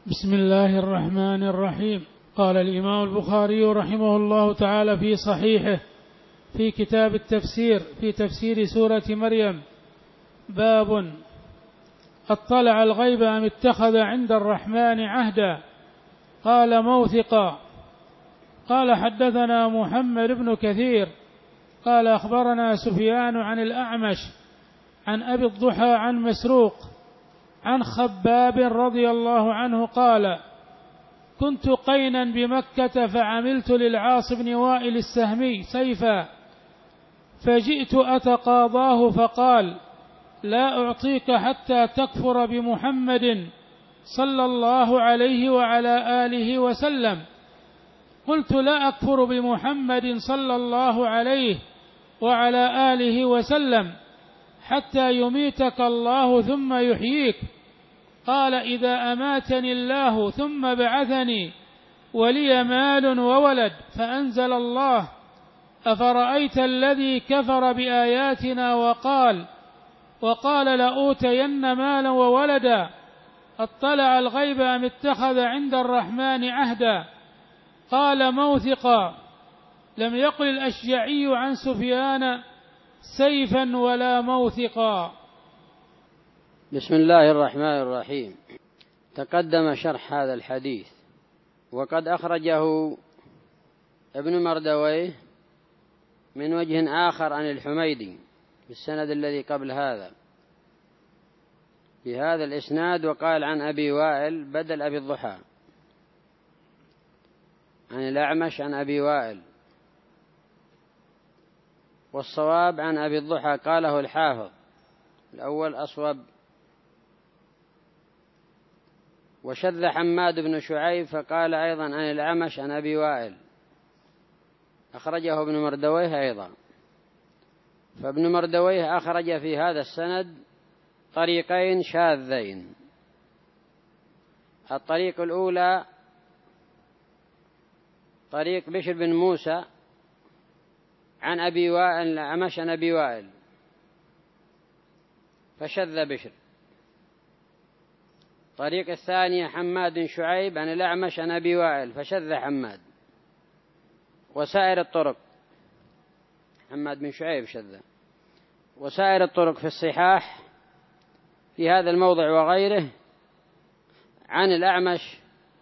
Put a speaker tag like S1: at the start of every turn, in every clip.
S1: بسم الله الرحمن الرحيم. قال الإمام البخاري رحمه الله تعالى في صحيحه في كتاب التفسير في تفسير سورة مريم: باب اطلع الغيب أم اتخذ عند الرحمن عهدا. قال موثقا. قال حدثنا محمد بن كثير قال أخبرنا سفيان عن الأعمش عن أبي الضحى عن مسروق عن خباب رضي الله عنه قال: كنت قينا بمكة فعملت للعاص بن وائل السهمي سيفا، فجئت أتقاضاه فقال: لا أعطيك حتى تكفر بمحمد صلى الله عليه وعلى آله وسلم. قلت: لا أكفر بمحمد صلى الله عليه وعلى آله وسلم حتى يميتك الله ثم يحييك. قال: إذا أماتني الله ثم بعثني ولي مال وولد، فأنزل الله: أفرأيت الذي كفر بآياتنا وقال لأوتين مالا وولدا، اطلع الغيب أم اتخذ عند الرحمن عهدا. قال موثقا: لم يقل الأشجعي عن سفيان سيفا ولا موثقا.
S2: بسم الله الرحمن الرحيم. تقدم شرح هذا الحديث، وقد أخرجه ابن مردويه من وجه آخر عن الحميدي بالسند الذي قبل هذا بهذا الإسناد، وقال عن أبي وائل بدل أبي الضحى، عن الأعمش عن أبي وائل، والصواب عن أبي الضحى قاله الحافظ، الأول أصوب. وشذ حماد بن شعيب فقال أيضا عن الأعمش عن أبي وائل، أخرجه ابن مردويه أيضا. فابن مردويه أخرج في هذا السند طريقين شاذين. الطريق الأولى طريق بشر بن موسى عن أبي وائل الأعمش عن أبي وائل، فشذ بشر. طريق الثانية حماد بن شعيب عن الأعمش عن أبي وائل، فشذ حماد. وسائر الطرق حماد بن شعيب شذ. وسائر الطرق في الصحاح في هذا الموضع وغيره عن الأعمش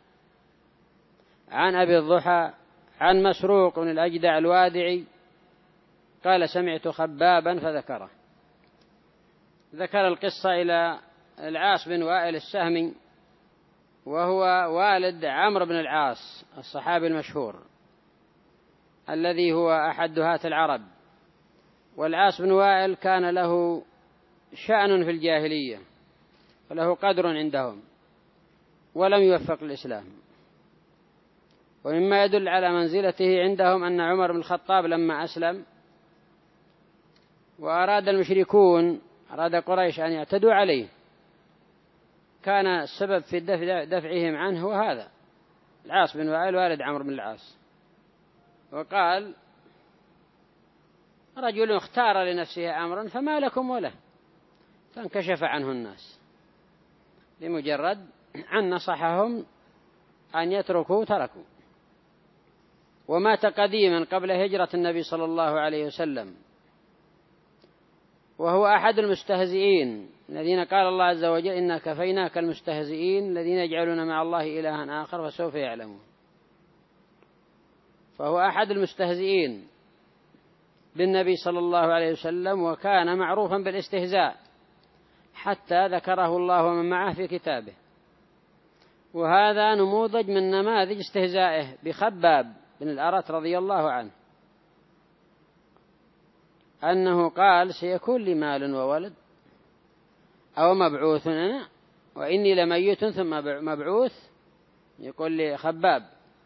S2: عن أبي الضحى عن مسروق بن الأجدع الوادعي قال: سمعت خبابا فذكره. ذكر القصة إلى العاص بن وائل السهمي، وهو والد عمرو بن العاص الصحابي المشهور الذي هو أحد هات العرب. والعاص بن وائل كان له شأن في الجاهلية وله قدر عندهم، ولم يوفق الإسلام. ومما يدل على منزلته عندهم أن عمر بن الخطاب لما أسلم وأراد المشركون أراد قريش أن يعتدوا عليه، كان السبب في دفعهم عنه هو هذا العاص بن وائل والد عمرو بن العاص. وقال: رجل اختار لنفسه أمرا فما لكم وله، فانكشف عنه الناس لمجرد أن نصحهم أن يتركوا تركوا. ومات قديما قبل هجرة النبي صلى الله عليه وسلم، وهو أحد المستهزئين الذين قال الله عز وجل: إنا كفيناك المستهزئين الذين يجعلون مع الله إلها آخر فسوف يعلمون. فهو أحد المستهزئين بالنبي صلى الله عليه وسلم، وكان معروفا بالاستهزاء حتى ذكره الله ومن معه في كتابه. وهذا نموذج من نماذج استهزائه بخباب بن الأرت رضي الله عنه، أنه قال: سيكون لي مال وولد أو مبعوث أنا وإني لميت ثم مبعوث. يقول لي خباب.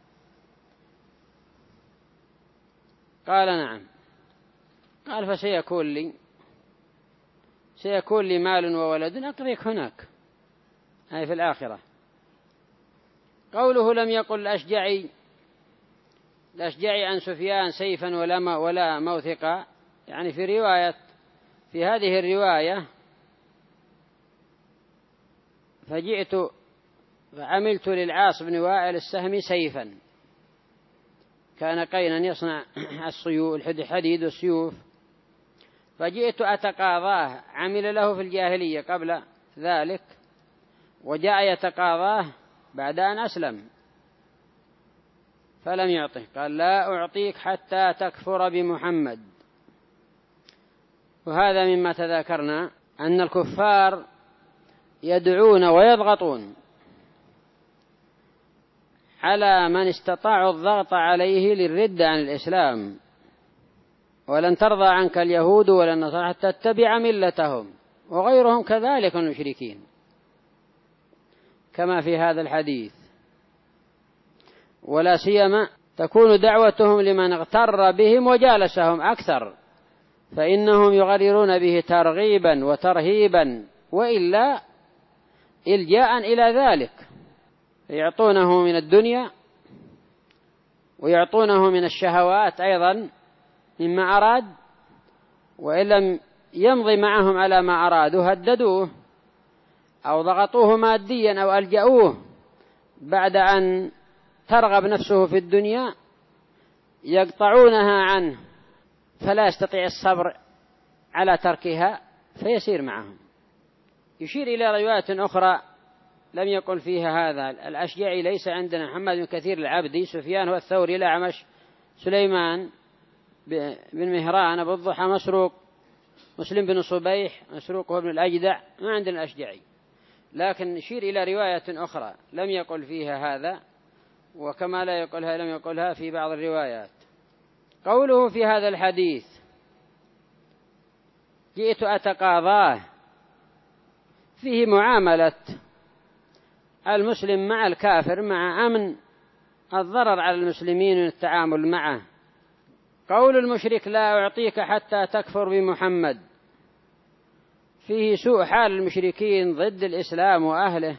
S2: قال: نعم. قال: فسيكون لي مال وولد أقضيك هناك، أي في الآخرة. قوله لم يقل الأشجعي عن سفيان سيفا ولا موثقا، يعني في هذه الرواية: فجئت فعملت للعاص بن وائل السهمي سيفا، كان قينا يصنع الحديد والسيوف، فجئت أتقاضاه، عمل له في الجاهلية قبل ذلك، وجاء يتقاضاه بعد أن أسلم فلم يعطه، قال لا أعطيك حتى تكفر بمحمد. وهذا مما تذاكرنا أن الكفار يدعون ويضغطون على من استطاعوا الضغط عليه للردة عن الإسلام، ولن ترضى عنك اليهود ولا النصارى حتى تتبع ملتهم، وغيرهم كذلك المشركين كما في هذا الحديث. ولا سيما تكون دعوتهم لمن اغتر بهم وجالسهم أكثر، فإنهم يغررون به ترغيبا وترهيبا، وإلا إلجاء إلى ذلك، يعطونه من الدنيا ويعطونه من الشهوات أيضا مما أراد، وإن لم يمضي معهم على ما أرادوا هددوه أو ضغطوه ماديا أو ألجأوه بعد أن ترغب نفسه في الدنيا، يقطعونها عنه فلا يستطيع الصبر على تركها فيسير معهم. يشير إلى روايات أخرى لم يقل فيها هذا الأشجعي ليس عندنا محمد بن كثير العبدي، سفيان هو الثوري، الأعمش، سليمان بن مهران، أبو الضحى، مسروق، مسلم بن صبيح، مسروق هو ابن الأجدع، ما عندنا الأشجعي. لكن يشير إلى رواية أخرى لم يقل فيها هذا، وكما لا يقولها لم يقولها في بعض الروايات. قوله في هذا الحديث جئت أتقاضاه، فيه معاملة المسلم مع الكافر مع أمن الضرر على المسلمين من التعامل معه. قول المشرك لا أعطيك حتى تكفر بمحمد فيه سوء حال المشركين ضد الإسلام وأهله،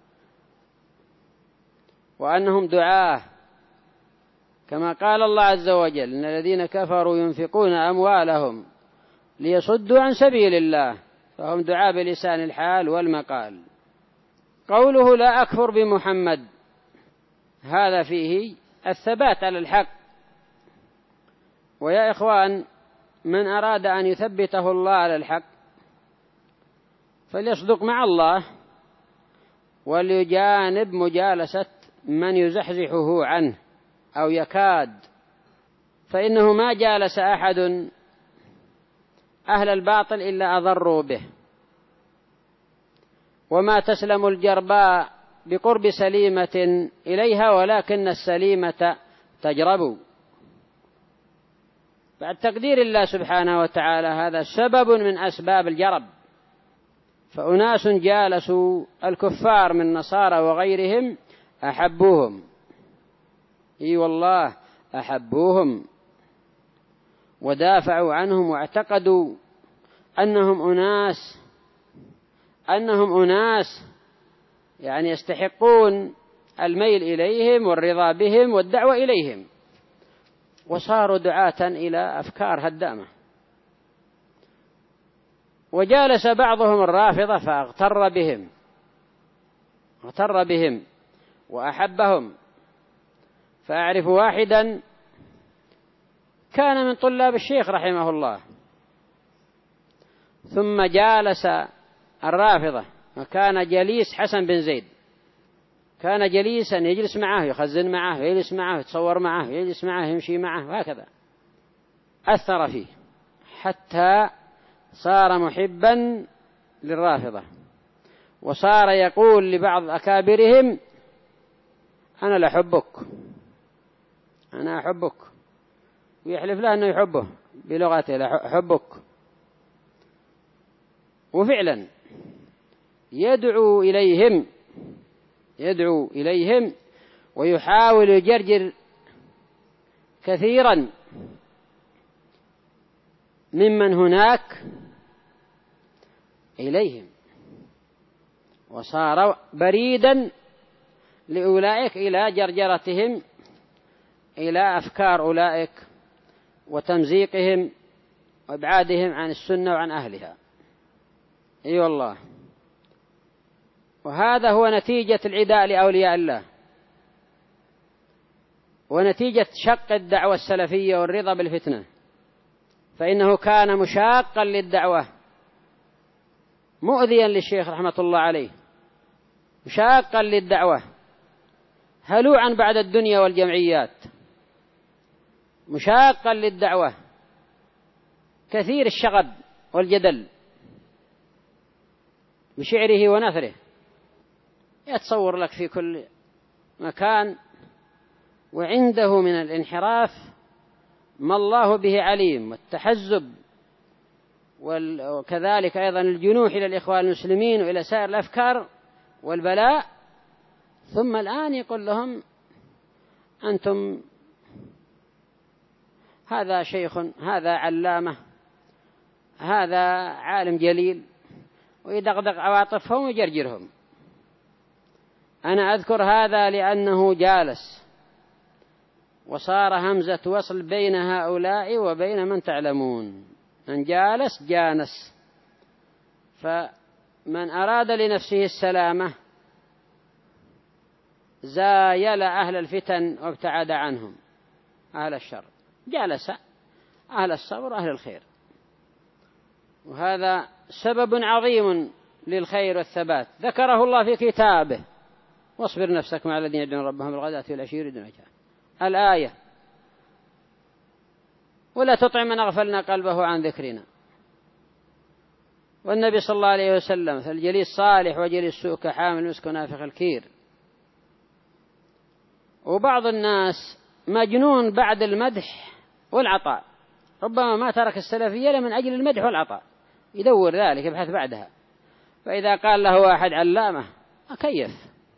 S2: وأنهم دعاة، كما قال الله عز وجل إن الذين كفروا ينفقون أموالهم ليصدوا عن سبيل الله فهم دعاة بلسان الحال والمقال. قوله لا أكفر بمحمد هذا فيه الثبات على الحق. ويا إخوان، من أراد أن يثبته الله على الحق فليصدق مع الله وليجانب مجالسة من يزحزحه عنه أو يكاد، فإنه ما جالس أحد أهل الباطل إلا أضروا به، وما تسلم الجرباء بقرب سليمة إليها ولكن السليمة تجرب. بعد تقدير الله سبحانه وتعالى هذا سبب من أسباب الجرب، فأناس جالسوا الكفار من النصارى وغيرهم أحبوهم، إي والله أحبوهم ودافعوا عنهم واعتقدوا أنهم أناس يعني يستحقون الميل إليهم والرضا بهم والدعوة إليهم، وصاروا دعاة إلى أفكار هدامة. وجالس بعضهم الرافضة فاغتر بهم وأحبهم. فأعرف واحدا كان من طلاب الشيخ رحمه الله، ثم جالس الرافضة، وكان جليس حسن بن زيد، كان جليسا يجلس معه، يخزن معه، يجلس معه، يتصور معه، يجلس معه، يمشي معه، هكذا أثر فيه حتى صار محبا للرافضة، وصار يقول لبعض أكابرهم أنا لأحبك، أنا أحبك، ويحلف له أنه يحبه بلغته لأحبك. وفعلا يدعو إليهم ويحاول يجرجر كثيرا ممن هناك إليهم، وصار بريدا لأولئك إلى جرجرتهم إلى أفكار أولئك وتمزيقهم وإبعادهم عن السنة وعن أهلها. أي والله. وهذا هو نتيجة العداء لأولياء الله، ونتيجة شق الدعوة السلفية والرضا بالفتنة، فإنه كان مشاقا للدعوة، مؤذيا للشيخ رحمة الله عليه، مشاقا للدعوة، هلوعا بعد الدنيا والجمعيات، مشاقا للدعوة، كثير الشغب والجدل بشعره ونثره، يتصور لك في كل مكان، وعنده من الانحراف ما الله به عليم، والتحزب، وكذلك أيضا الجنوح إلى الإخوان المسلمين وإلى سائر الأفكار والبلاء. ثم الآن يقول لهم أنتم هذا شيخ، هذا علامة، هذا عالم جليل، ويدغدغ عواطفهم ويجرجرهم. أنا أذكر هذا لأنه جالس وصار همزة وصل بين هؤلاء وبين من تعلمون، من جالس جانس. فمن أراد لنفسه السلامة زايل أهل الفتن وابتعد عنهم، أهل الشر جالس أهل الصبر أهل الخير، وهذا سبب عظيم للخير والثبات ذكره الله في كتابه: واصبر نفسك مع الذين يدعون ربهم بالغداة والعشي يريدون وجهه، الآية. ولا تطع من أغفلنا قلبه عن ذكرنا. والنبي صلى الله عليه وسلم مثل الجليس الصالح وجليس السوء كحامل المسك ونافخ الكير. وبعض الناس مجنون بعد المدح والعطاء، ربما ما ترك السلفية إلا من أجل المدح والعطاء، يدور ذلك يبحث بعدها. فإذا قال له واحد علامة كيف،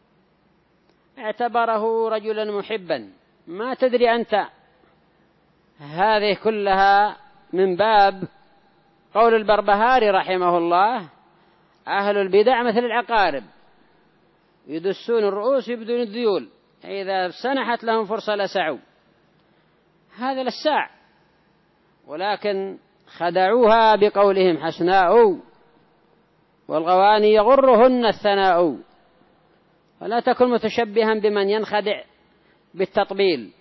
S2: اعتبره رجلا محبا. ما تدري أنت هذه كلها من باب قول البربهاري رحمه الله: أهل البدع مثل العقارب يدسون الرؤوس بدون الذيول، إذا سنحت لهم فرصة لسعوا. هذا للساع، ولكن خدعوها بقولهم حسناء، والغواني يغرهن الثناء. فلا تكن متشبها بمن ينخدع بالتطبيل.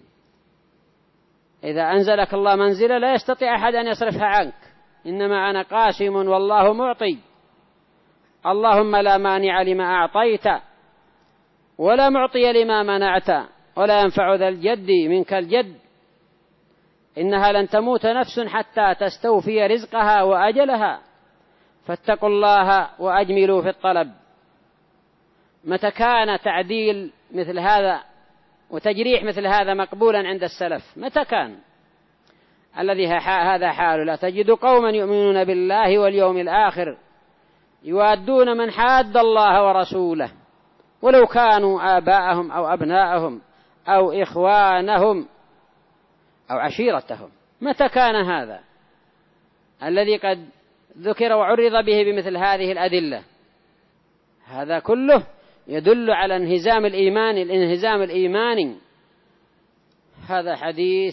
S2: إذا أنزلك الله منزلة لا يستطيع أحد أن يصرفها عنك، إنما أنا قاسم والله معطي، اللهم لا مانع لما أعطيت ولا معطي لما منعت ولا ينفع ذا الجد منك الجد. إنها لن تموت نفس حتى تستوفي رزقها وأجلها، فاتقوا الله وأجملوا في الطلب. متى كان تعديل مثل هذا وتجريح مثل هذا مقبولا عند السلف؟ متى كان؟ الذي هذا حال: لا تجد قوما يؤمنون بالله واليوم الآخر يوادون من حاد الله ورسوله ولو كانوا آباءهم أو أبناءهم أو إخوانهم أو عشيرتهم. متى كان هذا الذي قد ذكر وعرض به بمثل هذه الأدلة؟ هذا كله يدل على انهزام الإيمان، الانهزام الإيماني. هذا حديث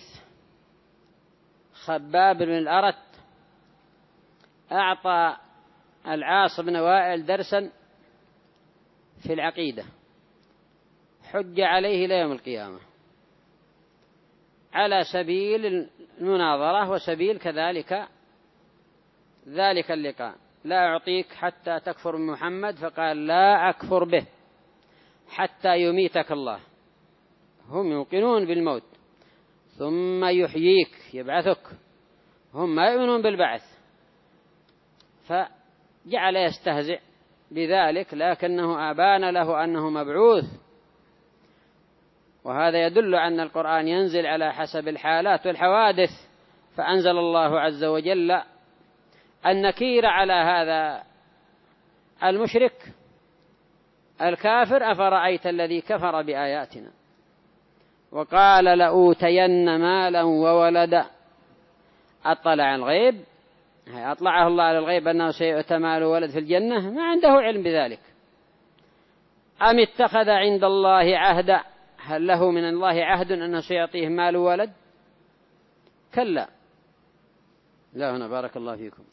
S2: خباب بن الأرت أعطى العاص بن وائل درسا في العقيدة، حج عليه إلى يوم القيامة على سبيل المناظرة وسبيل كذلك ذلك اللقاء: لا أعطيك حتى تكفر بمحمد، فقال: لا أكفر به حتى يميتك الله. هم يوقنون بالموت، ثم يحييك يبعثك، هم ما يؤمنون بالبعث. فجعل يستهزئ بذلك، لكنه أبان له أنه مبعوث. وهذا يدل أن القرآن ينزل على حسب الحالات والحوادث. فأنزل الله عز وجل النكير على هذا المشرك الكافر: أفرأيت الذي كفر بآياتنا وقال لأوتين مالا وولدا. أطلع الغيب، أطلعه الله على الغيب أنه سيؤتى مال وولد في الجنة، ما عنده علم بذلك. أم اتخذ عند الله عهدا، هل له من الله عهد أنه سيعطيه مال وولد؟ كلا. لا هنا بارك الله فيكم.